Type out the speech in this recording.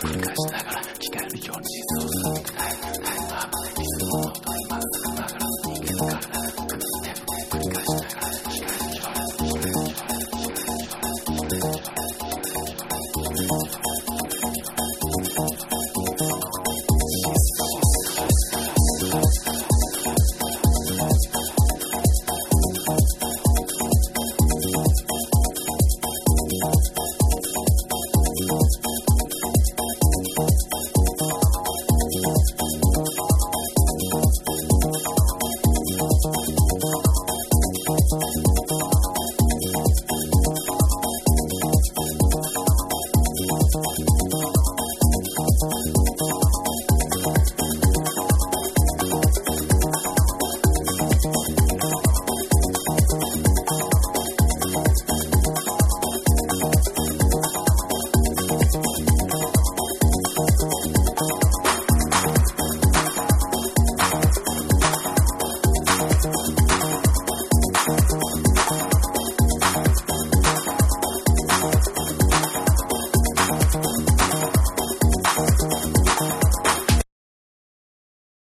繰り返しながら光るように実装する理想の音は今すぐ曲がらず人間の体繰り返しながら光るように